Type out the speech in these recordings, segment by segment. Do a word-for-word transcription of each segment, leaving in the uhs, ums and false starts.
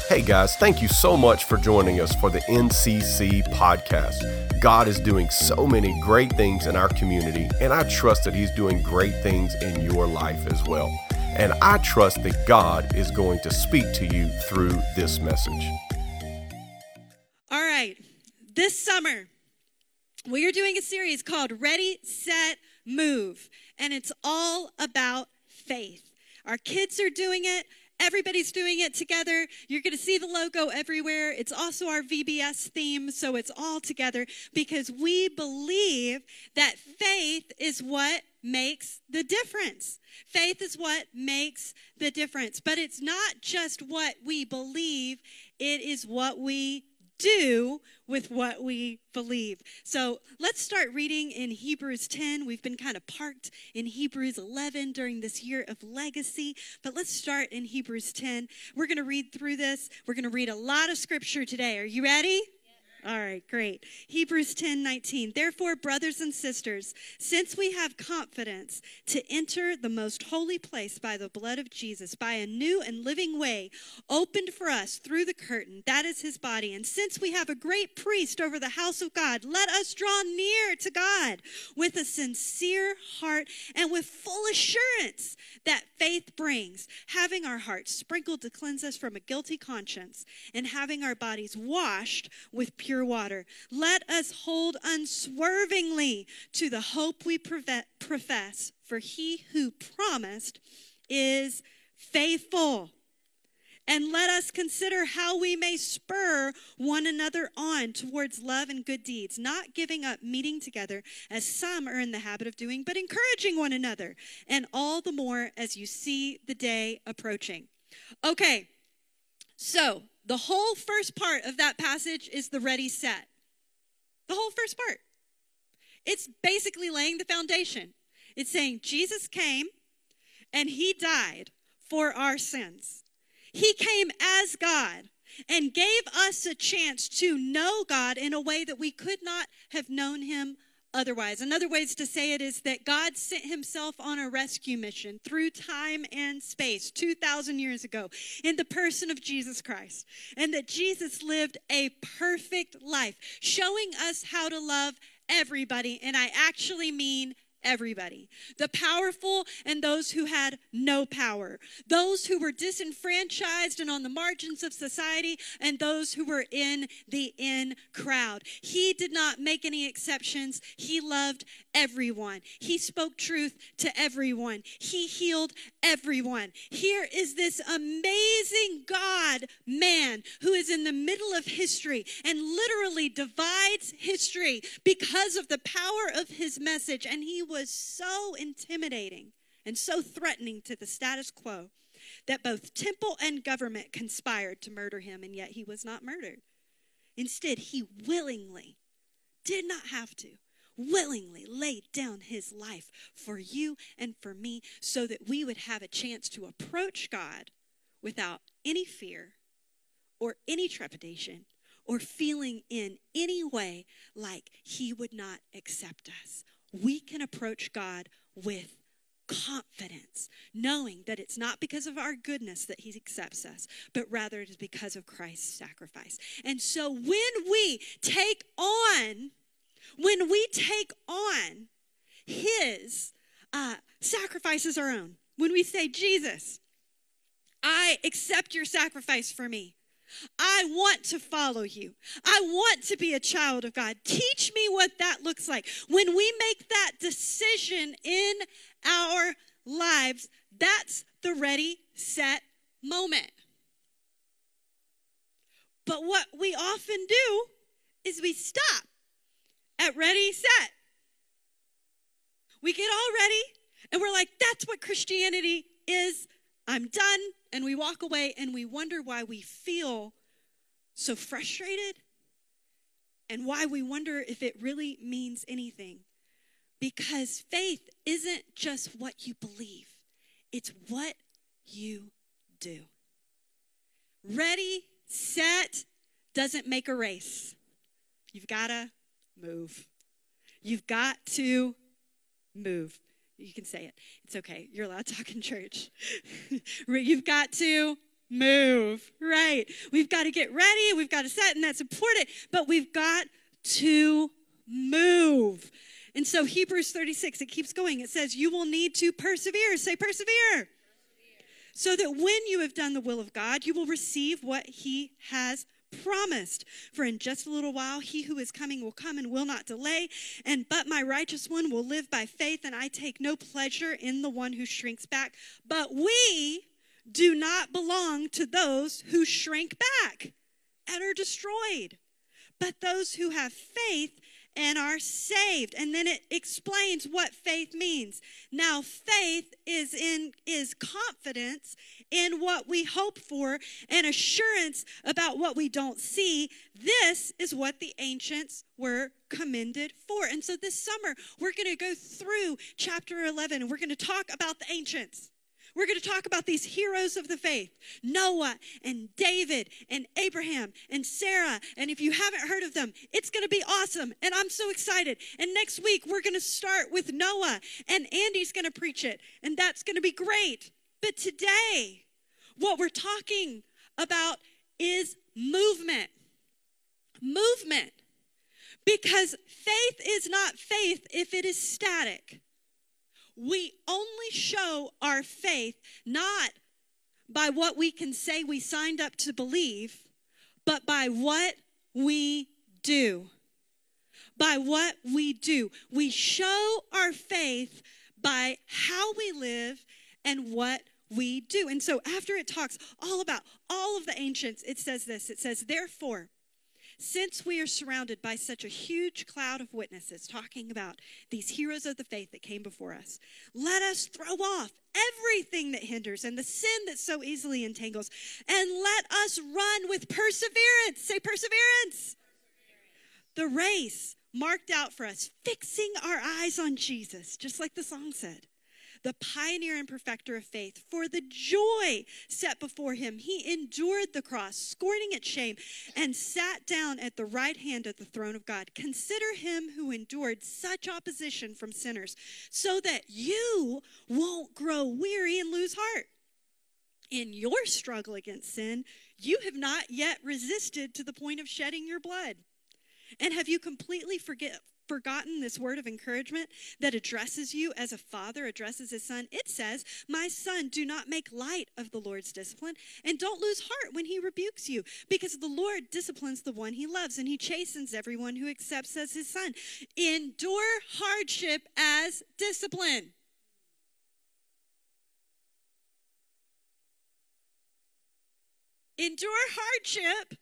Hey guys, thank you so much for joining us for the N C C podcast. God is doing so many great things in our community, and I trust that He's doing great things in your life as well. And I trust that God is going to speak to you through this message. All right, this summer, we are doing a series called Ready, Set, Move, and it's all about faith. Our kids are doing it. Everybody's doing it together. You're going to see the logo everywhere. It's also our V B S theme, so it's all together because we believe that faith is what makes the difference. Faith is what makes the difference. But it's not just what we believe, it is what we do with what we believe. So let's start reading in Hebrews ten. We've been kind of parked in Hebrews eleven during this year of legacy, but let's start in Hebrews ten. We're going to read through this. We're going to read a lot of scripture today. Are you ready? All right, great. Hebrews ten nineteen. Therefore, brothers and sisters, since we have confidence to enter the most holy place by the blood of Jesus, by a new and living way opened for us through the curtain, that is his body, and since we have a great priest over the house of God, let us draw near to God with a sincere heart and with full assurance that faith brings, having our hearts sprinkled to cleanse us from a guilty conscience, and having our bodies washed with pure Pure water. Let us hold unswervingly to the hope we profess, for he who promised is faithful. And let us consider how we may spur one another on towards love and good deeds, not giving up meeting together as some are in the habit of doing, but encouraging one another, and all the more as you see the day approaching. Okay, so the whole first part of that passage is the ready, set. The whole first part. It's basically laying the foundation. It's saying Jesus came and he died for our sins. He came as God and gave us a chance to know God in a way that we could not have known him otherwise. Another way to say it is that God sent himself on a rescue mission through time and space two thousand years ago in the person of Jesus Christ. And that Jesus lived a perfect life, showing us how to love everybody. And I actually mean everybody. The powerful and those who had no power. Those who were disenfranchised and on the margins of society, and those who were in the in crowd. He did not make any exceptions. He loved everyone. He spoke truth to everyone. He healed everyone. Here is this amazing God man who is in the middle of history and literally divides history because of the power of his message. And he was so intimidating and so threatening to the status quo that both temple and government conspired to murder him, and yet he was not murdered. Instead, he willingly, did not have to, willingly laid down his life for you and for me so that we would have a chance to approach God without any fear or any trepidation or feeling in any way like he would not accept us. We can approach God with confidence, knowing that it's not because of our goodness that he accepts us, but rather it is because of Christ's sacrifice. And so when we take on, when we take on his uh, sacrifice as our own, when we say, Jesus, I accept your sacrifice for me. I want to follow you. I want to be a child of God. Teach me what that looks like. When we make that decision in our lives, that's the ready, set moment. But what we often do is we stop at ready, set. We get all ready and we're like, that's what Christianity is. I'm done. And we walk away and we wonder why we feel so frustrated and why we wonder if it really means anything. Because faith isn't just what you believe. It's what you do. Ready, set doesn't make a race. You've got to move. You've got to move. You can say it. It's okay. You're allowed to talk in church. You've got to move. Right. right. We've got to get ready. We've got to set, and that's important. But we've got to move. And so Hebrews thirty-six, it keeps going. It says, you will need to persevere. Say persevere. persevere. So that when you have done the will of God, you will receive what he has promised. For in just a little while, he who is coming will come and will not delay. And but my righteous one will live by faith, and I take no pleasure in the one who shrinks back. But we do not belong to those who shrink back and are destroyed, but those who have faith and are saved. And then it explains what faith means. Now, faith is in is confidence in what we hope for and assurance about what we don't see. This is what the ancients were commended for. And so this summer, we're going to go through chapter eleven, and we're going to talk about the ancients. We're going to talk about these heroes of the faith, Noah and David and Abraham and Sarah. And if you haven't heard of them, it's going to be awesome. And I'm so excited. And next week, we're going to start with Noah, and Andy's going to preach it. And that's going to be great. But today, what we're talking about is movement. Movement. Because faith is not faith if it is static. We only show our faith not by what we can say we signed up to believe, but by what we do. By what we do. We show our faith by how we live and what we do. And so after it talks all about all of the ancients, it says this. It says, therefore, since we are surrounded by such a huge cloud of witnesses, talking about these heroes of the faith that came before us, let us throw off everything that hinders and the sin that so easily entangles, and let us run with perseverance. Say perseverance. perseverance. The race marked out for us, fixing our eyes on Jesus, just like the song said. The pioneer and perfecter of faith, for the joy set before him, he endured the cross, scorning its shame, and sat down at the right hand of the throne of God. Consider him who endured such opposition from sinners, so that you won't grow weary and lose heart. In your struggle against sin, you have not yet resisted to the point of shedding your blood. And have you completely forget? forgotten this word of encouragement that addresses you as a father addresses his son? It says, my son, do not make light of the Lord's discipline, and don't lose heart when he rebukes you, because the Lord disciplines the one he loves, and he chastens everyone who accepts as his son. Endure hardship as discipline. Endure hardship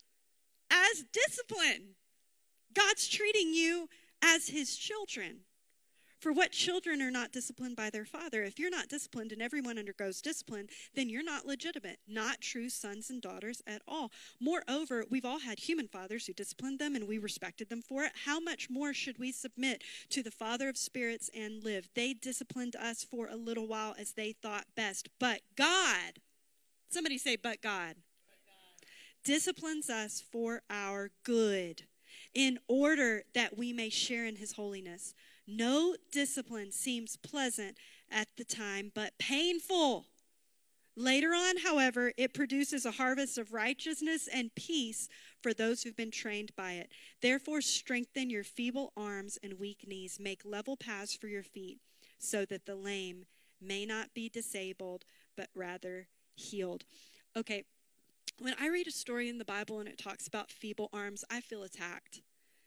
as discipline. God's treating you as his children. For what children are not disciplined by their father? If you're not disciplined and everyone undergoes discipline, then you're not legitimate, not true sons and daughters at all. Moreover, we've all had human fathers who disciplined them, and we respected them for it. How much more should we submit to the Father of spirits and live? They disciplined us for a little while as they thought best. But God, somebody say, but God, but God. disciplines us for our good, in order that we may share in his holiness. No discipline seems pleasant at the time, but painful. Later on, however, it produces a harvest of righteousness and peace for those who've been trained by it. Therefore, strengthen your feeble arms and weak knees. Make level paths for your feet, so that the lame may not be disabled, but rather healed. Okay. When I read a story in the Bible and it talks about feeble arms, I feel attacked.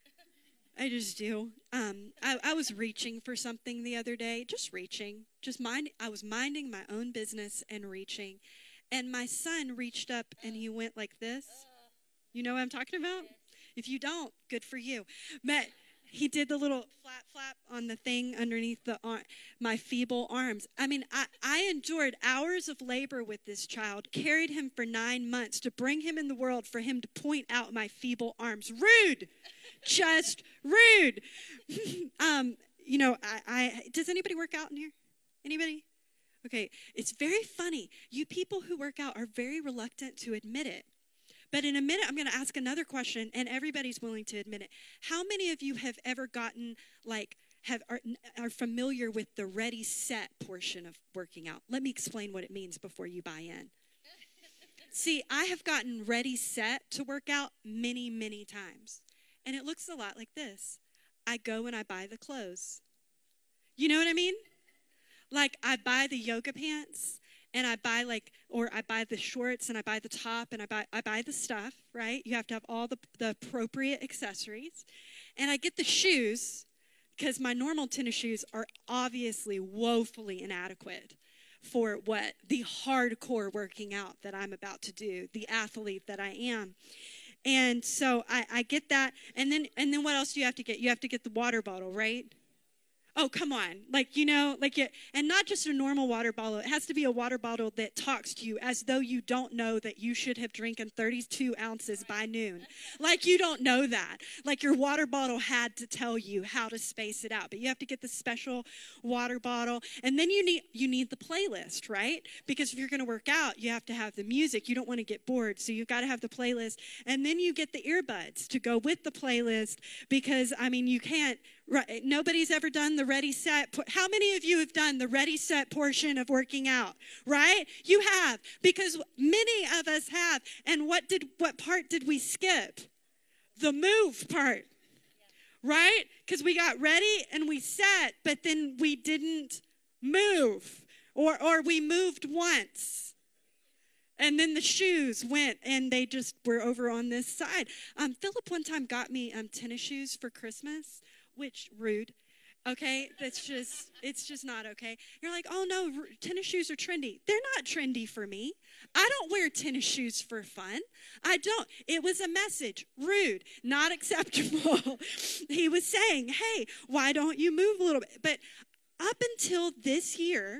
I just do. Um, I, I was reaching for something the other day, just reaching, just mind. I was minding my own business and reaching, and my son reached up and he went like this. You know what I'm talking about? If you don't, good for you. But he did the little flap flap on the thing underneath the arm, my feeble arms. I mean, I, I endured hours of labor with this child, carried him for nine months to bring him in the world for him to point out my feeble arms. Rude. Just rude. um, you know, I, I does anybody work out in here? Anybody? Okay, it's very funny. You people who work out are very reluctant to admit it. But in a minute, I'm going to ask another question, and everybody's willing to admit it. How many of you have ever gotten, like, have are, are familiar with the ready, set portion of working out? Let me explain what it means before you buy in. See, I have gotten ready set to work out many, many times. And it looks a lot like this. I go and I buy the clothes. You know what I mean? Like I buy the yoga pants and I buy like, or I buy the shorts and I buy the top and I buy I buy the stuff, right? You have to have all the, the appropriate accessories. And I get the shoes because my normal tennis shoes are obviously woefully inadequate for what the hardcore working out that I'm about to do, the athlete that I am. And so I, I get that. And then and then what else do you have to get? You have to get the water bottle, right? Oh, come on. Like, you know, like, it, and not just a normal water bottle. It has to be a water bottle that talks to you as though you don't know that you should have drinking thirty-two ounces by noon. Like, you don't know that. Like, your water bottle had to tell you how to space it out. But you have to get the special water bottle. And then you need you need the playlist, right? Because if you're going to work out, you have to have the music. You don't want to get bored. So you've got to have the playlist. And then you get the earbuds to go with the playlist because, I mean, you can't. Right. Nobody's ever done the ready set. How many of you have done the ready set portion of working out? Right? You have, because many of us have. And what did what part did we skip? The move part. Right? Because we got ready and we set, but then we didn't move. Or or we moved once. And then the shoes went and they just were over on this side. Um, Philip one time got me um, tennis shoes for Christmas. Which, rude, okay? That's just, it's just not okay. You're like, oh no, r- tennis shoes are trendy. They're not trendy for me. I don't wear tennis shoes for fun. I don't. It was a message. Rude, not acceptable. He was saying, hey, why don't you move a little bit? But up until this year,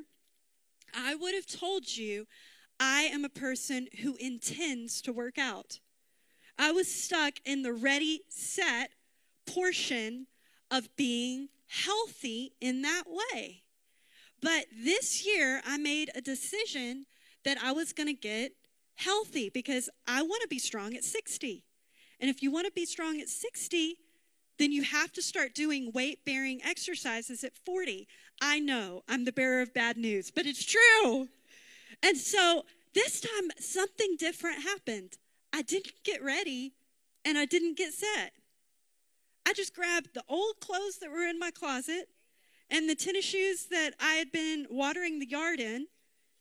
I would have told you I am a person who intends to work out. I was stuck in the ready, set portion of being healthy in that way. But this year, I made a decision that I was going to get healthy because I want to be strong at sixty. And if you want to be strong at sixty, then you have to start doing weight-bearing exercises at forty. I know, I'm the bearer of bad news, but it's true. And so this time, something different happened. I didn't get ready, and I didn't get set. I just grabbed the old clothes that were in my closet and the tennis shoes that I had been watering the yard in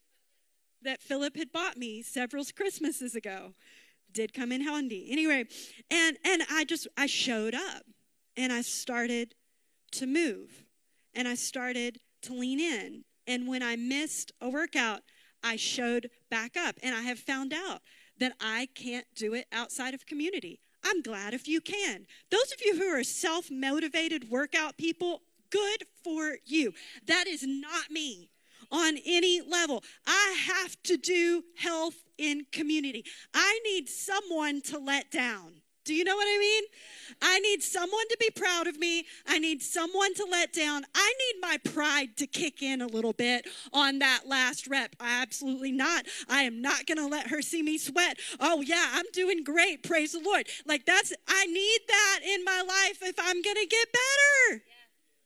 that Philip had bought me several Christmases ago. Did come in handy. Anyway, and, and I just, I showed up and I started to move and I started to lean in. And when I missed a workout, I showed back up. And I have found out that I can't do it outside of community. I'm glad if you can. Those of you who are self-motivated workout people, good for you. That is not me on any level. I have to do health in community. I need someone to let down. Do you know what I mean? I need someone to be proud of me. I need someone to let down. I need my pride to kick in a little bit on that last rep. Absolutely not. I am not going to let her see me sweat. Oh yeah, I'm doing great. Praise the Lord. Like that's, I need that in my life if I'm going to get better. Yeah.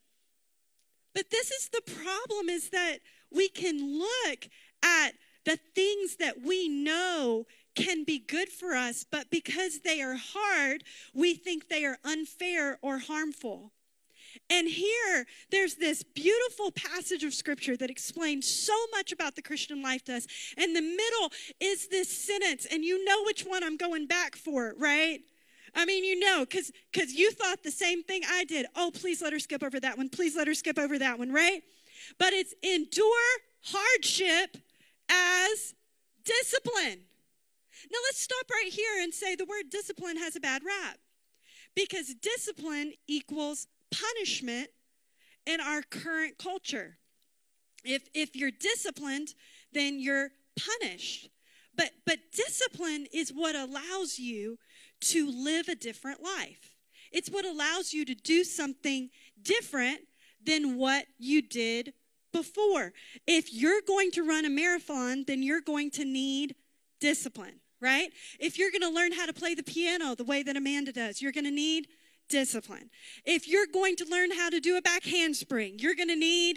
But this is the problem, is that we can look at the things that we know can be good for us, but because they are hard, we think they are unfair or harmful. And here, there's this beautiful passage of scripture that explains so much about the Christian life to us. And the middle is this sentence, and you know which one I'm going back for, right? I mean, you know, because because you thought the same thing I did. Oh, please let her skip over that one. Please let her skip over that one, right? But it's endure hardship as discipline. Now, let's stop right here and say the word discipline has a bad rap, because discipline equals punishment in our current culture. If if you're disciplined, then you're punished. But but discipline is what allows you to live a different life. It's what allows you to do something different than what you did before. If you're going to run a marathon, then you're going to need discipline. Right? If you're going to learn how to play the piano the way that Amanda does, you're going to need discipline. If you're going to learn how to do a back handspring, you're going to need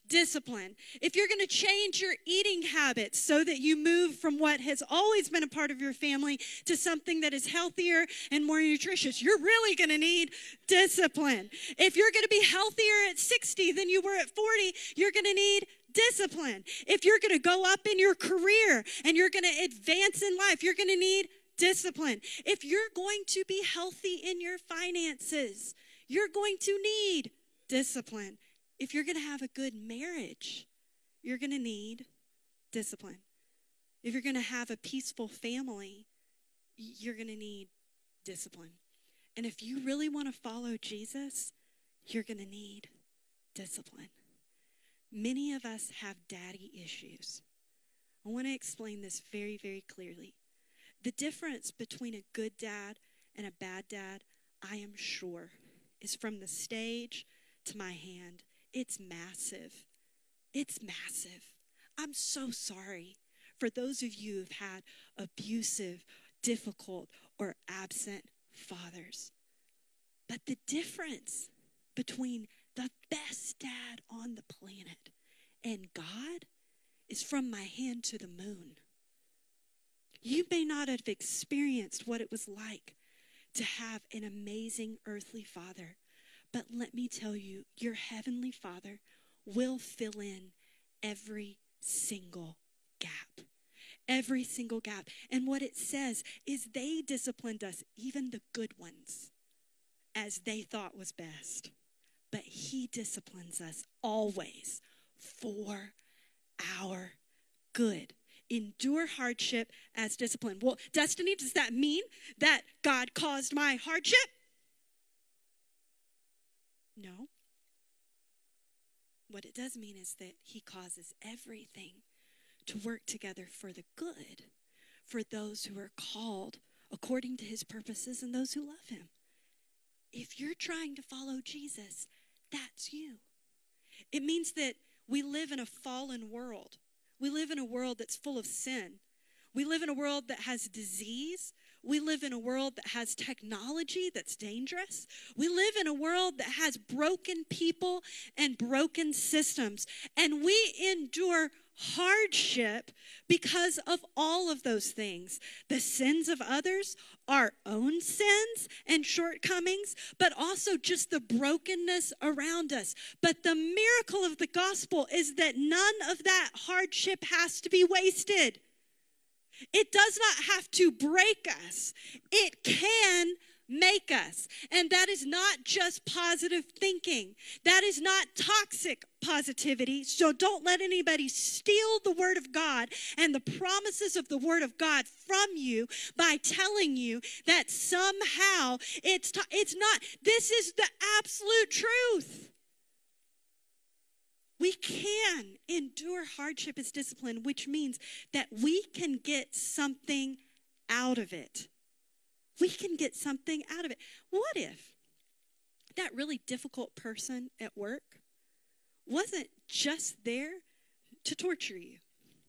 discipline. If you're going to change your eating habits so that you move from what has always been a part of your family to something that is healthier and more nutritious, you're really going to need discipline. If you're going to be healthier at sixty than you were at forty, you're going to need discipline. If you're going to go up in your career and you're going to advance in life, you're going to need discipline. If you're going to be healthy in your finances, you're going to need discipline. If you're going to have a good marriage, you're going to need discipline. If you're going to have a peaceful family, you're going to need discipline. And if you really want to follow Jesus, you're going to need discipline. Many of us have daddy issues. I want to explain this very, very clearly. The difference between a good dad and a bad dad, I am sure, is from the stage to my hand. It's massive. It's massive. I'm so sorry for those of you who've had abusive, difficult, or absent fathers. But the difference between the best dad on the planet and God is from my hand to the moon. You may not have experienced what it was like to have an amazing earthly father. But let me tell you, your heavenly Father will fill in every single gap. Every single gap. And what it says is they disciplined us, even the good ones, as they thought was best. But he disciplines us always for our good. Endure hardship as discipline. Well, Destiny, does that mean that God caused my hardship? No. What it does mean is that he causes everything to work together for the good, for those who are called according to his purposes and those who love him. If you're trying to follow Jesus, that's you. It means that we live in a fallen world. We live in a world that's full of sin. We live in a world that has disease. We live in a world that has technology that's dangerous. We live in a world that has broken people and broken systems. And we endure hardship because of all of those things. The sins of others, our own sins and shortcomings, but also just the brokenness around us. But the miracle of the gospel is that none of that hardship has to be wasted. It does not have to break us. It can make us. And that is not just positive thinking. That is not toxic positivity. So don't let anybody steal the word of God and the promises of the word of God from you by telling you that somehow it's to- it's not. This is the absolute truth. We can endure hardship as discipline, which means that we can get something out of it. We can get something out of it. What if that really difficult person at work wasn't just there to torture you?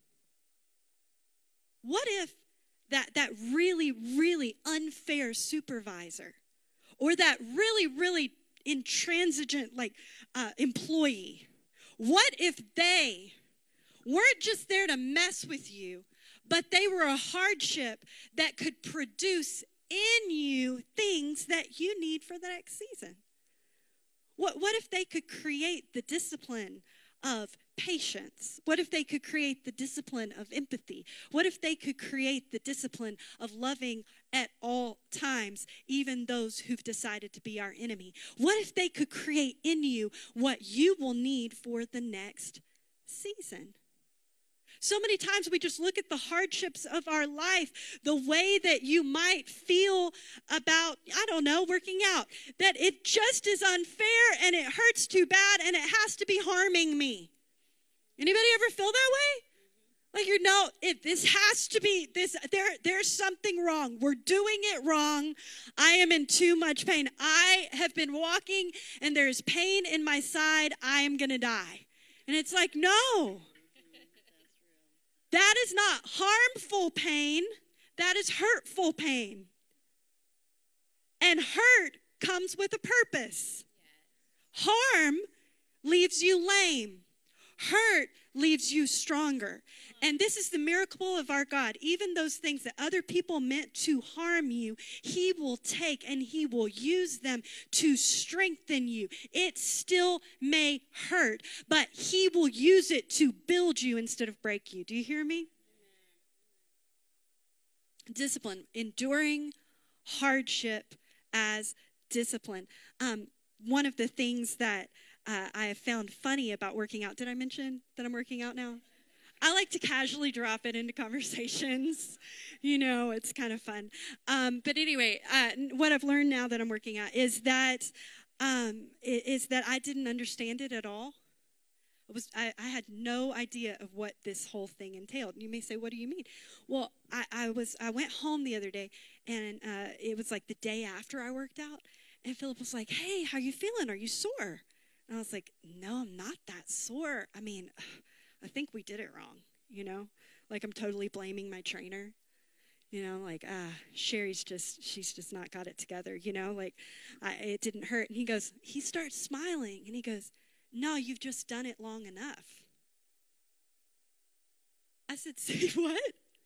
What if that, that really, really unfair supervisor or that really, really intransigent like uh, employee, what if they weren't just there to mess with you, but they were a hardship that could produce in you things that you need for the next season? What, what if they could create the discipline of patience? What if they could create the discipline of empathy? What if they could create the discipline of loving at all times, even those who've decided to be our enemy? What if they could create in you what you will need for the next season? So many times we just look at the hardships of our life, the way that you might feel about, I don't know, working out, that it just is unfair and it hurts too bad and it has to be harming me. Anybody ever feel that way? Like, you know, if this has to be, this, there, there's something wrong. We're doing it wrong. I am in too much pain. I have been walking and there's pain in my side. I am going to die. And it's like, no. That is not harmful pain. That is hurtful pain. And hurt comes with a purpose. Harm leaves you lame. Hurt leaves you stronger. And this is the miracle of our God. Even those things that other people meant to harm you, he will take and he will use them to strengthen you. It still may hurt, but he will use it to build you instead of break you. Do you hear me? Discipline, enduring hardship as discipline. Um, one of the things that uh, I have found funny about working out, did I mention that I'm working out now? I like to casually drop it into conversations. You know, it's kind of fun. Um, but anyway, uh, what I've learned now that I'm working out is that um, is that I didn't understand it at all. It was I, I had no idea of what this whole thing entailed. And you may say, what do you mean? Well, I, I was I went home the other day, and uh, it was like the day after I worked out, and Philip was like, hey, how you feeling? Are you sore? And I was like, no, I'm not that sore. I mean, I think we did it wrong, you know? Like, I'm totally blaming my trainer. You know, like, ah, Sherry's just, she's just not got it together, you know? Like, I, it didn't hurt. And he goes, he starts smiling, and he goes, no, you've just done it long enough. I said, say what?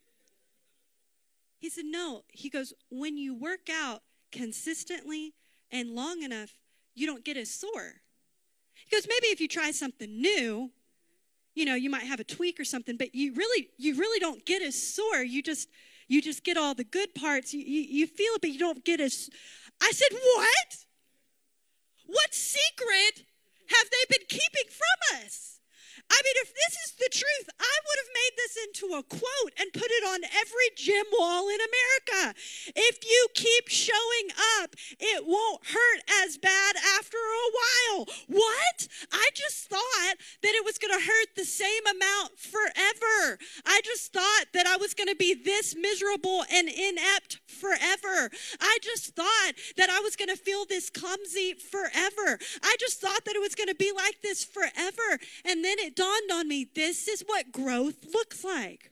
He said, no. He goes, when you work out consistently and long enough, you don't get as sore. He goes, maybe if you try something new, you know, you might have a tweak or something, but you really, you really don't get as sore. You just, you just get all the good parts. You, you, you feel it, but you don't get as. I said, what? What secret have they been keeping from us? I mean, if this is the truth, I would have made this into a quote and put it on every gym wall in America. If you keep showing up, it won't hurt as bad after a while. What? I just thought that it was going to hurt the same amount forever. I just thought that I was going to be this miserable and inept forever. I just thought that I was going to feel this clumsy forever. I just thought that it was going to be like this forever. And then it dawned on me, this is what growth looks like.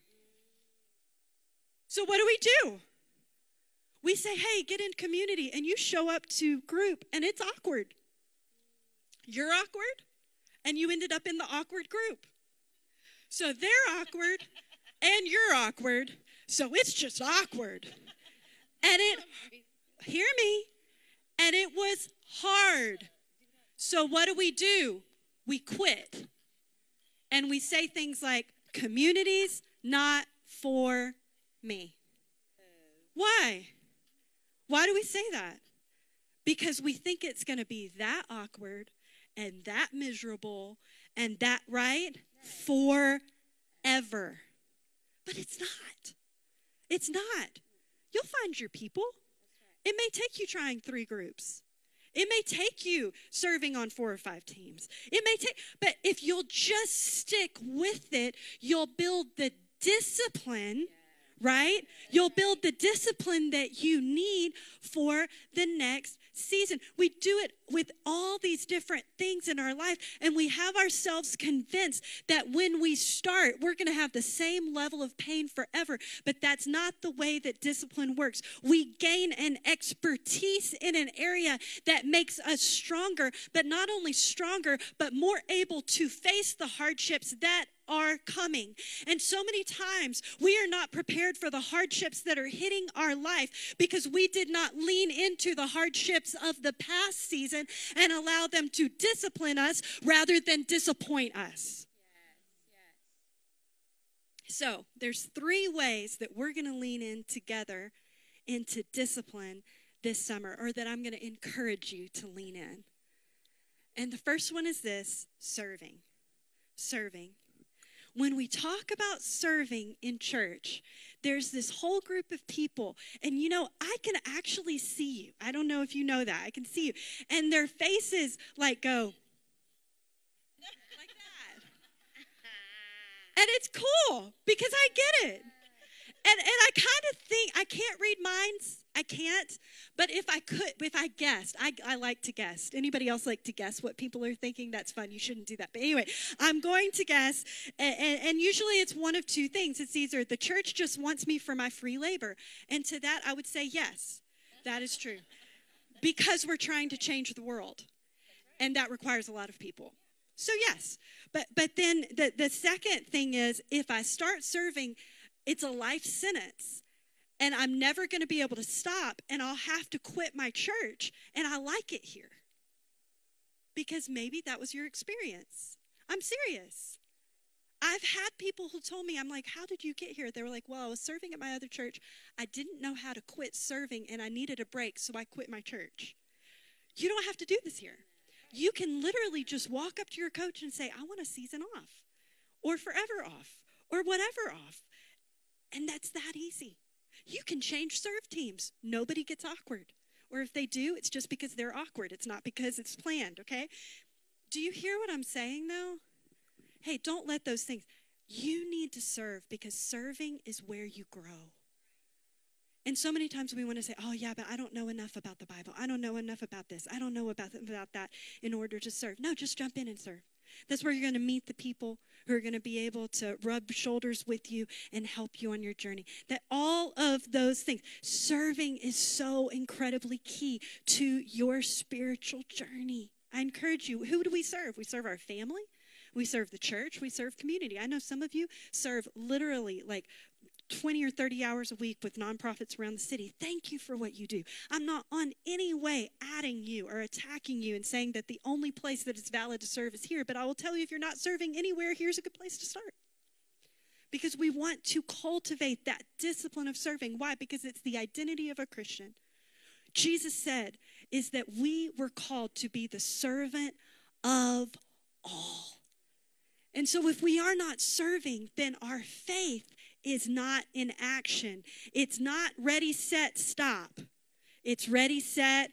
So what do we do? We say, hey, get in community, and you show up to group, and it's awkward. You're awkward, and you ended up in the awkward group. So they're awkward, and you're awkward, so it's just awkward. And it, hear me, and it was hard. So what do we do? We quit. And we say things like, community's not for me. Why? Why do we say that? Because we think it's going to be that awkward and that miserable and that, right? Forever. But it's not. It's not. You'll find your people. It may take you trying three groups. It may take you serving on four or five teams. It may take, but if you'll just stick with it, you'll build the discipline, right? You'll build the discipline that you need for the next season. We do it with all these different things in our life, and we have ourselves convinced that when we start, we're going to have the same level of pain forever, but that's not the way that discipline works. We gain an expertise in an area that makes us stronger, but not only stronger, but more able to face the hardships that are coming. And so many times we are not prepared for the hardships that are hitting our life because we did not lean into the hardships of the past season and allow them to discipline us rather than disappoint us. So there's three ways that we're going to lean in together into discipline this summer, or that I'm going to encourage you to lean in. And the first one is this: serving. Serving. When we talk about serving in church, there's this whole group of people, and you know, I can actually see you. I don't know if you know that. I can see you. And their faces like go like that. And it's cool because I get it. And and I kind of think, I can't read minds. I can't. But if I could, if I guessed, I, I like to guess. Anybody else like to guess what people are thinking? That's fun. You shouldn't do that. But anyway, I'm going to guess. And, and, and usually it's one of two things. It's either the church just wants me for my free labor. And to that, I would say yes. That is true. Because we're trying to change the world. And that requires a lot of people. So yes, but but then the, the second thing is, if I start serving, it's a life sentence. And I'm never going to be able to stop, and I'll have to quit my church, and I like it here. Because maybe that was your experience. I'm serious. I've had people who told me, I'm like, how did you get here? They were like, well, I was serving at my other church. I didn't know how to quit serving, and I needed a break, so I quit my church. You don't have to do this here. You can literally just walk up to your coach and say, I want a season off, or forever off, or whatever off. And that's that easy. You can change serve teams. Nobody gets awkward. Or if they do, it's just because they're awkward. It's not because it's planned, okay? Do you hear what I'm saying, though? Hey, don't let those things. You need to serve, because serving is where you grow. And so many times we want to say, oh, yeah, but I don't know enough about the Bible. I don't know enough about this. I don't know about, about that in order to serve. No, just jump in and serve. That's where you're going to meet the people who are going to be able to rub shoulders with you and help you on your journey. That all of those things, serving is so incredibly key to your spiritual journey. I encourage you, who do we serve? We serve our family. We serve the church. We serve community. I know some of you serve literally like twenty or thirty hours a week with nonprofits around the city. Thank you for what you do. I'm not on any way adding you or attacking you and saying that the only place that it's valid to serve is here. But I will tell you, if you're not serving anywhere, here's a good place to start. Because we want to cultivate that discipline of serving. Why? Because it's the identity of a Christian. Jesus said is that we were called to be the servant of all. And so if we are not serving, then our faith is not in action. It's not ready, set, stop. It's ready, set,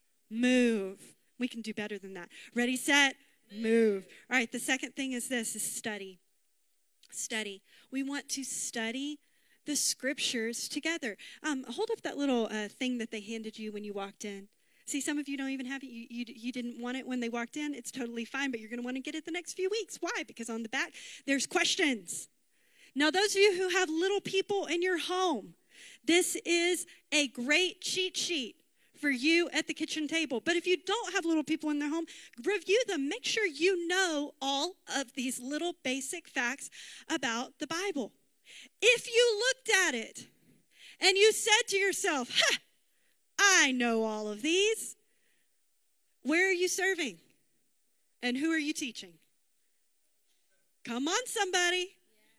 move. We can do better than that. Ready, set, move. All right, the second thing is this, is study. Study. We want to study the scriptures together. Um, hold up that little uh, thing that they handed you when you walked in. See, some of you don't even have it. You, you, you didn't want it when they walked in. It's totally fine, but you're going to want to get it the next few weeks. Why? Because on the back, there's questions. Now, those of you who have little people in your home, this is a great cheat sheet for you at the kitchen table. But if you don't have little people in their home, review them. Make sure you know all of these little basic facts about the Bible. If you looked at it and you said to yourself, ha, I know all of these, where are you serving? And who are you teaching? Come on, somebody.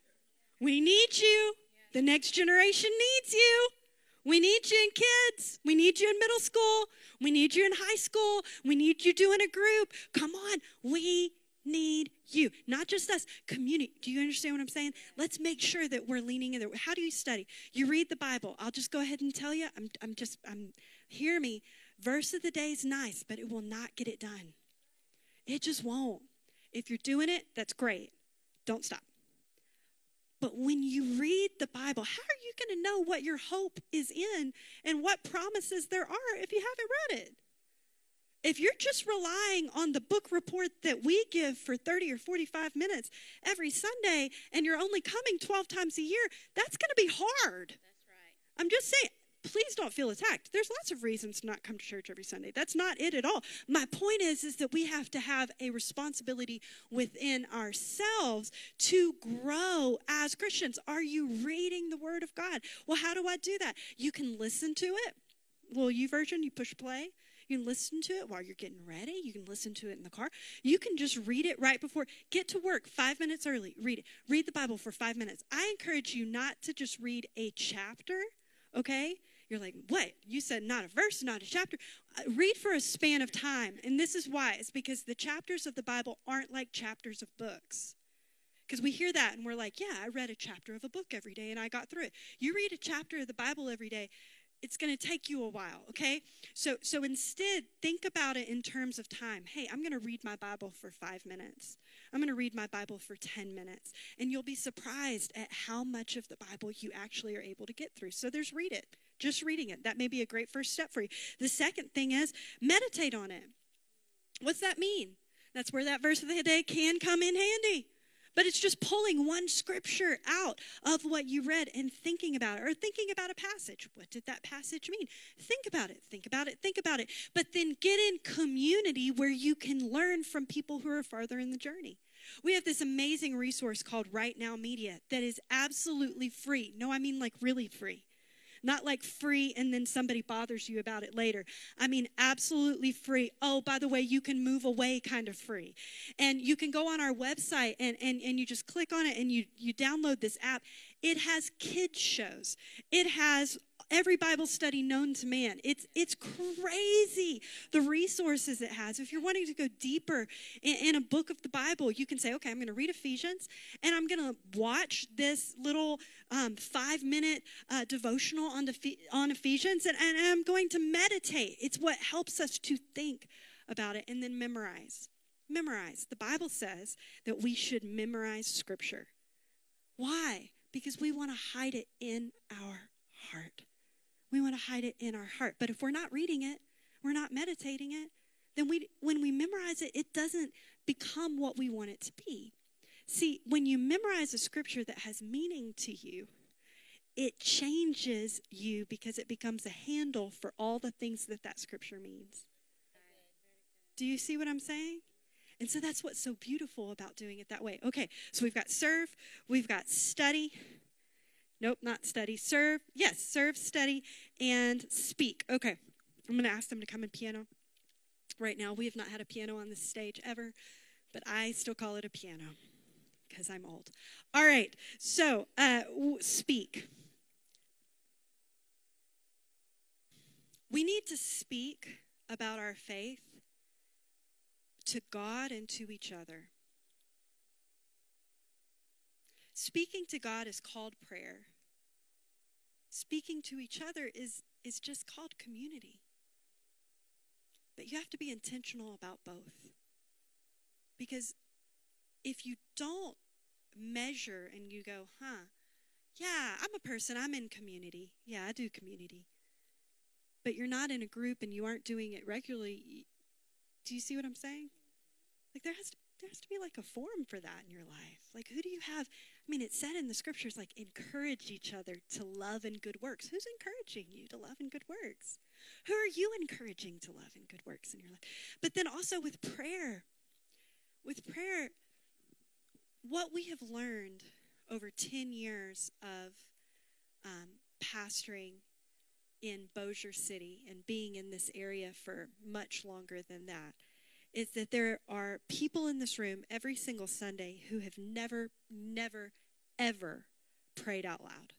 We need you. The next generation needs you. We need you in kids. We need you in middle school. We need you in high school. We need you doing a group. Come on. We need you. Not just us. Community. Do you understand what I'm saying? Let's make sure that we're leaning in there. How do you study? You read the Bible. I'll just go ahead and tell you. I'm, I'm just, I'm, hear me. Verse of the day is nice, but it will not get it done. It just won't. If you're doing it, that's great. Don't stop. But when you read the Bible, how are you going to know what your hope is in and what promises there are if you haven't read it? If you're just relying on the book report that we give for thirty or forty-five minutes every Sunday and you're only coming twelve times a year, that's going to be hard. That's right. I'm just saying, please don't feel attacked. There's lots of reasons to not come to church every Sunday. That's not it at all. My point is, is that we have to have a responsibility within ourselves to grow as Christians. Are you reading the Word of God? Well, how do I do that? You can listen to it. Little U version, you push play. You can listen to it while you're getting ready. You can listen to it in the car. You can just read it right before. Get to work five minutes early. Read it. Read the Bible for five minutes. I encourage you not to just read a chapter, okay? You're like, what? You said not a verse, not a chapter. Uh, read for a span of time. And this is why. It's because the chapters of the Bible aren't like chapters of books. Because we hear that and we're like, yeah, I read a chapter of a book every day and I got through it. You read a chapter of the Bible every day, it's going to take you a while, okay? So so instead, think about it in terms of time. Hey, I'm going to read my Bible for five minutes. I'm going to read my Bible for ten minutes. And you'll be surprised at how much of the Bible you actually are able to get through. So there's read it. Just reading it. That may be a great first step for you. The second thing is meditate on it. What's that mean? That's where that verse of the day can come in handy. But it's just pulling one scripture out of what you read and thinking about it, or thinking about a passage. What did that passage mean? Think about it, think about it, think about it. But then get in community where you can learn from people who are farther in the journey. We have this amazing resource called Right Now Media that is absolutely free. No, I mean like really free. Not like free and then somebody bothers you about it later. I mean absolutely free. Oh, by the way, you can move away kind of free. And you can go on our website and, and, and you just click on it and you, you download this app. It has kids shows. It has every Bible study known to man. It's it's crazy, the resources it has. If you're wanting to go deeper in, in a book of the Bible, you can say, okay, I'm going to read Ephesians, and I'm going to watch this little um, five-minute uh, devotional on, the, on Ephesians, and, and I'm going to meditate. It's what helps us to think about it and then memorize. Memorize. The Bible says that we should memorize Scripture. Why? Because we want to hide it in our heart. We want to hide it in our heart. But if we're not reading it, we're not meditating it, then we, when we memorize it, it doesn't become what we want it to be. See, when you memorize a scripture that has meaning to you, it changes you because it becomes a handle for all the things that that scripture means. Do you see what I'm saying? And so that's what's so beautiful about doing it that way. Okay, so we've got serve, we've got study. Nope, not study. Serve, yes, serve, study, and speak. Okay, I'm going to ask them to come in piano. Right now, we have not had a piano on this stage ever, but I still call it a piano because I'm old. All right, so uh, speak. We need to speak about our faith to God and to each other. Speaking to God is called prayer. Speaking to each other is, is just called community. But you have to be intentional about both. Because if you don't measure and you go, huh, yeah, I'm a person, I'm in community. Yeah, I do community. But you're not in a group and you aren't doing it regularly. Do you see what I'm saying? Like there has to There has to be like a form for that in your life. Like who do you have? I mean, it said in the scriptures, like encourage each other to love and good works. Who's encouraging you to love and good works? Who are you encouraging to love and good works in your life? But then also with prayer. With prayer, what we have learned over ten years of um, pastoring in Bossier City and being in this area for much longer than that is that there are people in this room every single Sunday who have never, never, ever prayed out loud.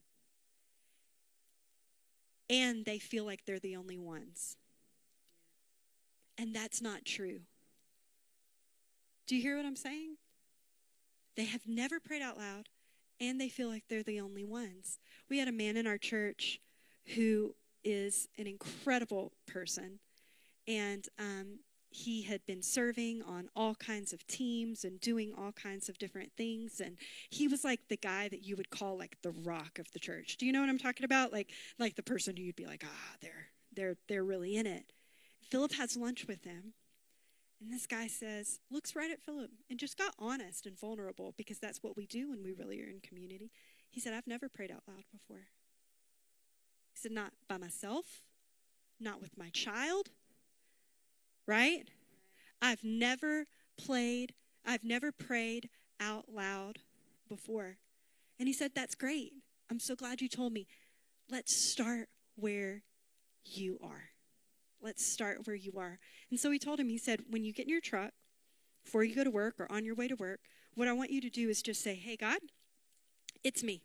And they feel like they're the only ones. And that's not true. Do you hear what I'm saying? They have never prayed out loud, and they feel like they're the only ones. We had a man in our church who is an incredible person, and um, he had been serving on all kinds of teams and doing all kinds of different things. And he was like the guy that you would call like the rock of the church. Do you know what I'm talking about? Like, like the person who you'd be like, ah, they're, they're, they're really in it. Philip has lunch with him. And this guy says, looks right at Philip and just got honest and vulnerable because that's what we do when we really are in community. He said, I've never prayed out loud before. He said, not by myself, not with my child. Right? I've never played, I've never prayed out loud before. And he said, that's great. I'm so glad you told me. Let's start where you are. Let's start where you are. And so he told him, he said, when you get in your truck, before you go to work or on your way to work, what I want you to do is just say, hey, God, it's me.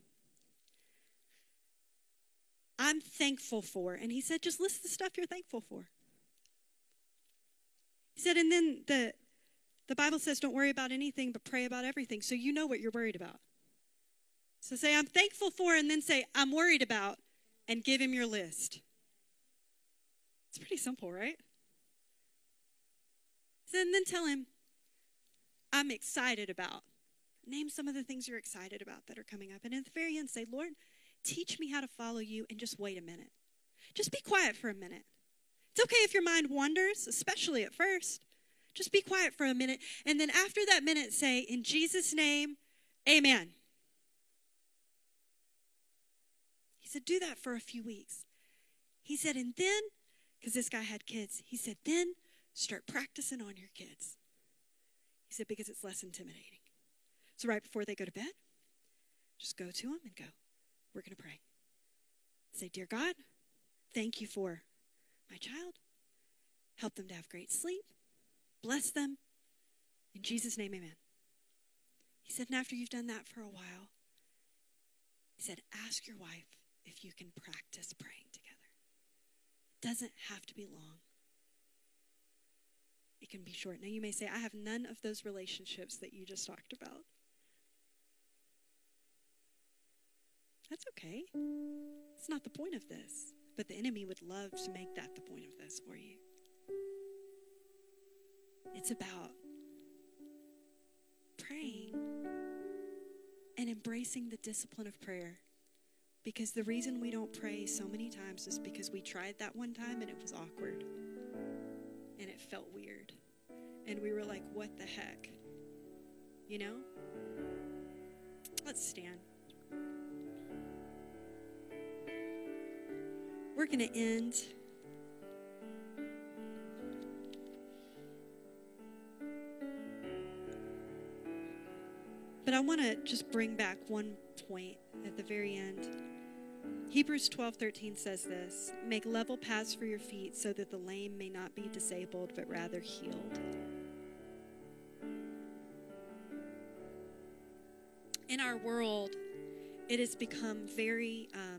I'm thankful for. And he said, just list the stuff you're thankful for. He said, and then the, the Bible says don't worry about anything but pray about everything. So you know what you're worried about. So say, I'm thankful for, and then say, I'm worried about, and give him your list. It's pretty simple, right? So, and then tell him, I'm excited about. Name some of the things you're excited about that are coming up. And at the very end, say, Lord, teach me how to follow you, and just wait a minute. Just be quiet for a minute. It's okay if your mind wanders, especially at first. Just be quiet for a minute. And then after that minute, say, in Jesus' name, Amen. He said, do that for a few weeks. He said, and then, because this guy had kids, he said, then start practicing on your kids. He said, because it's less intimidating. So right before they go to bed, just go to them and go, we're going to pray. Say, dear God, thank you for my child. Help them to have great sleep. Bless them. In Jesus' name, amen. He said, and after you've done that for a while, he said, ask your wife if you can practice praying together. It doesn't have to be long. It can be short. Now you may say, I have none of those relationships that you just talked about. That's okay. It's not the point of this. But the enemy would love to make that the point of this for you. It's about praying and embracing the discipline of prayer. Because the reason we don't pray so many times is because we tried that one time and it was awkward. And it felt weird. And we were like, what the heck? You know? Let's stand. We're going to end. But I want to just bring back one point at the very end. Hebrews twelve thirteen says this, make level paths for your feet so that the lame may not be disabled, but rather healed. In our world, it has become very um,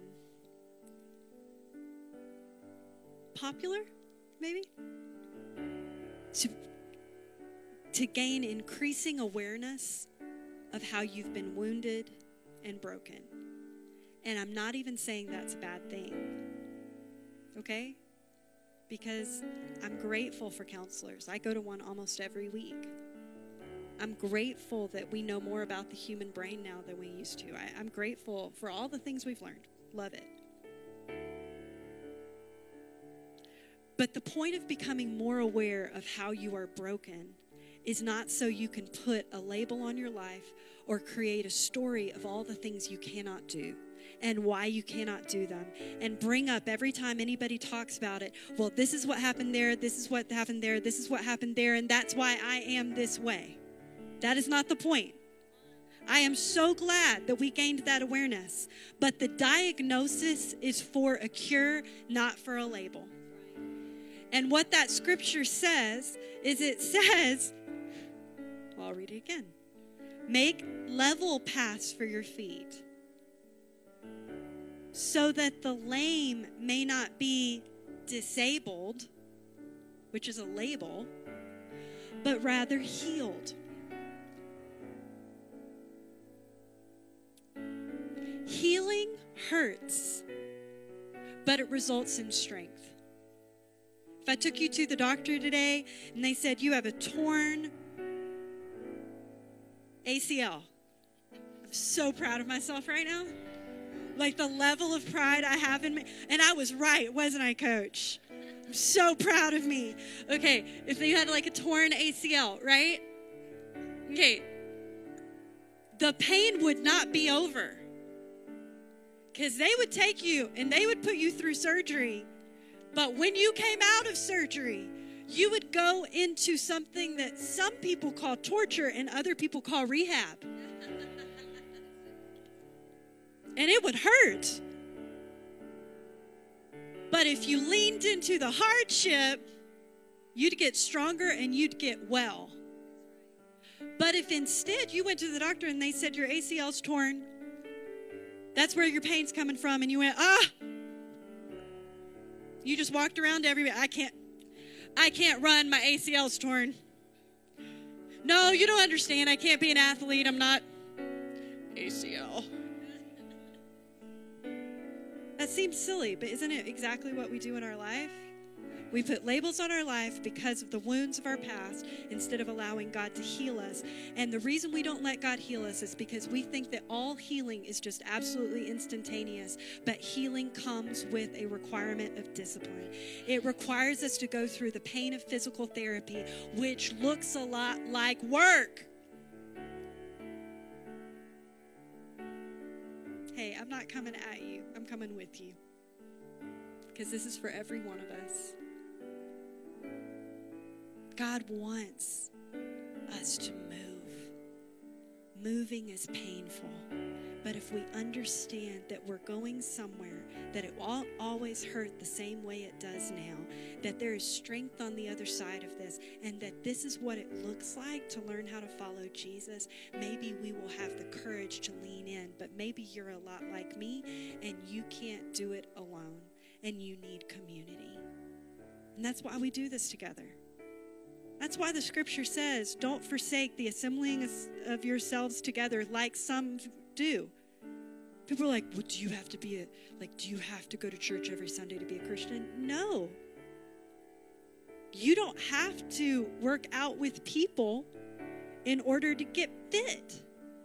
popular, maybe, to, to gain increasing awareness of how you've been wounded and broken. And I'm not even saying that's a bad thing, okay? Because I'm grateful for counselors. I go to one almost every week. I'm grateful that we know more about the human brain now than we used to. I, I'm grateful for all the things we've learned. Love it. But the point of becoming more aware of how you are broken is not so you can put a label on your life or create a story of all the things you cannot do and why you cannot do them and bring up every time anybody talks about it, well, this is what happened there, this is what happened there, this is what happened there, and that's why I am this way. That is not the point. I am so glad that we gained that awareness, but the diagnosis is for a cure, not for a label. And what that scripture says is it says, well, I'll read it again. Make level paths for your feet so that the lame may not be disabled, which is a label, but rather healed. Healing hurts, but it results in strength. If I took you to the doctor today and they said you have a torn A C L, I'm so proud of myself right now. Like the level of pride I have in me. And I was right, wasn't I, Coach? I'm so proud of me. Okay, if you had like a torn A C L, right? Okay, the pain would not be over. Because they would take you and they would put you through surgery. But when you came out of surgery, you would go into something that some people call torture and other people call rehab. And it would hurt. But if you leaned into the hardship, you'd get stronger and you'd get well. But if instead you went to the doctor and they said your A C L's torn, that's where your pain's coming from, and you went, ah! You just walked around everywhere. I can't, I can't run. My A C L's torn. No, you don't understand. I can't be an athlete. I'm not A C L. That seems silly, but isn't it exactly what we do in our life? We put labels on our life because of the wounds of our past instead of allowing God to heal us. And the reason we don't let God heal us is because we think that all healing is just absolutely instantaneous. But healing comes with a requirement of discipline. It requires us to go through the pain of physical therapy, which looks a lot like work. hey, I'm not coming at you. I'm coming with you. Because this is for every one of us. God wants us to move. Moving is painful. But if we understand that we're going somewhere, that it won't always hurt the same way it does now, that there is strength on the other side of this, and that this is what it looks like to learn how to follow Jesus, maybe we will have the courage to lean in. But maybe you're a lot like me, and you can't do it alone, and you need community. And that's why we do this together. That's why the scripture says, don't forsake the assembling of yourselves together like some do. People are like, well, do you have to be a, like, do you have to go to church every Sunday to be a Christian? No. You don't have to work out with people in order to get fit.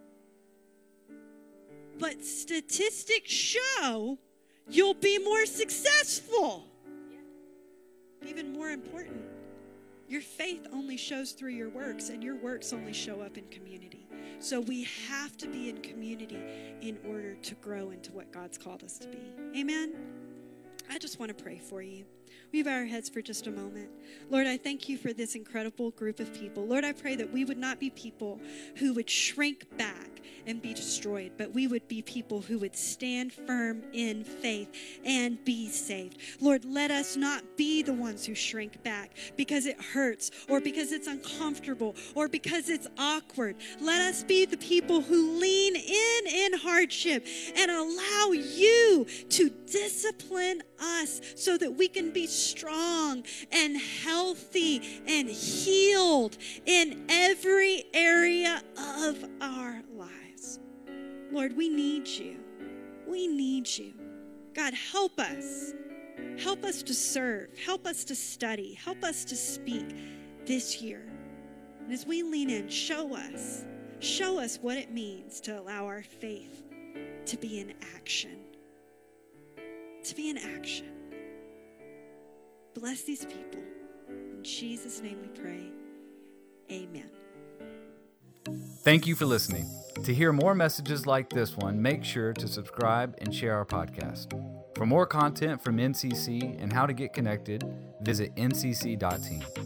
But statistics show you'll be more successful. Even more important, your faith only shows through your works, and your works only show up in community. So we have to be in community in order to grow into what God's called us to be. Amen? I just want to pray for you. We bow our heads for just a moment. Lord, I thank you for this incredible group of people. Lord, I pray that we would not be people who would shrink back and be destroyed, but we would be people who would stand firm in faith and be saved. Lord, let us not be the ones who shrink back because it hurts or because it's uncomfortable or because it's awkward. Let us be the people who lean in in hardship and allow you to discipline us so that we can be strong and healthy and healed in every area of our lives. Lord, we need you. We need you. God, help us. Help us to serve. Help us to study. Help us to speak this year. And as we lean in, show us. Show us what it means to allow our faith to be in action. To be in action. Bless these people. In Jesus' name we pray. Amen. Thank you for listening. To hear more messages like this one, make sure to subscribe and share our podcast. For more content from N C C and how to get connected, visit N C C dot team.